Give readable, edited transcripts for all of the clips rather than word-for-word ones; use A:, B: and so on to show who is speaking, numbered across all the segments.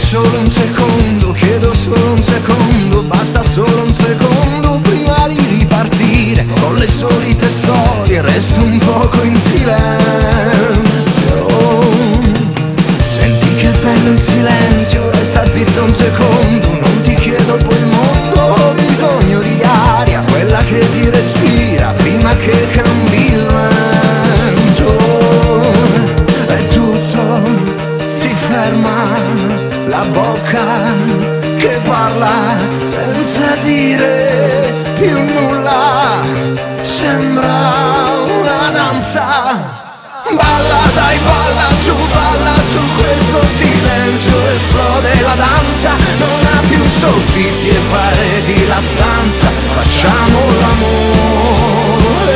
A: solo un secondo, chiedo solo un secondo, basta solo un secondo prima di ripartire. Con le solite storie resto un poco in silenzio. Senti che bello il silenzio, resta zitto un secondo, non ti chiedo poi il mondo, ho bisogno di aria, quella che si respira prima che cambi il vento. E tutto si ferma, la bocca che parla senza dire più nulla, sembra una danza. Balla dai, balla su questo silenzio, esplode la danza, non ha più soffitti e pareti la stanza, facciamo l'amore.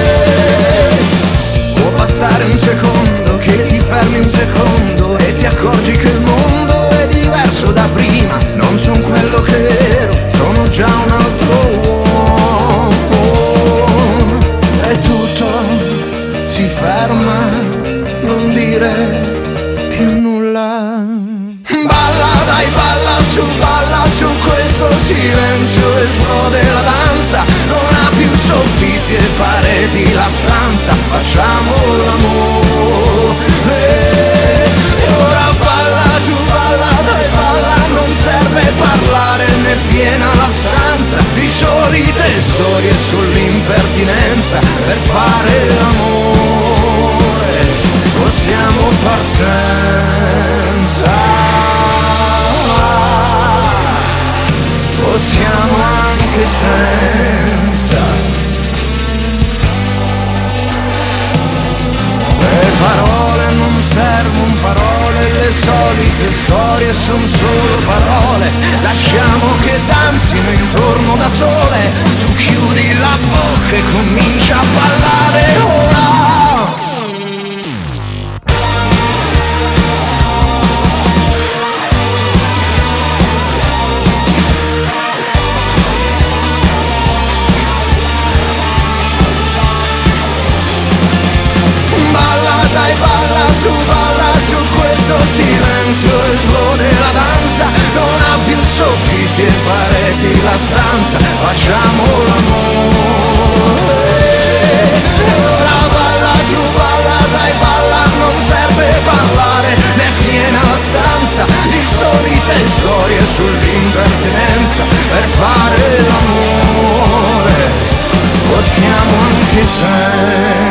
A: Può bastare un secondo, che ti fermi un secondo e ti accorgi che il mondo è diverso da prima, non sono quello che ero, sono già un altro uomo. E tutto si ferma, non dire più nulla. Balla dai, balla su questo silenzio, esplode la danza, non ha più soffitti e pareti la stanza, facciamo l'amore. E ora balla, tu balla, dai balla, non serve parlare né piena la stanza di solite storie sull'impertinenza per fare l'amore. Possiamo far senza, possiamo anche senza. Le parole non servono parole, le solite storie sono solo parole, lasciamo che danzino intorno da sole, tu chiudi la bocca e comincia a ballare ora. Dai, balla su questo silenzio, esplode la danza, non ha più soffitti e pareti la stanza, facciamo l'amore. E ora balla, tu balla, dai balla, non serve parlare, né piena la stanza di solite storie sull'impertinenza per fare l'amore. Possiamo anche senza.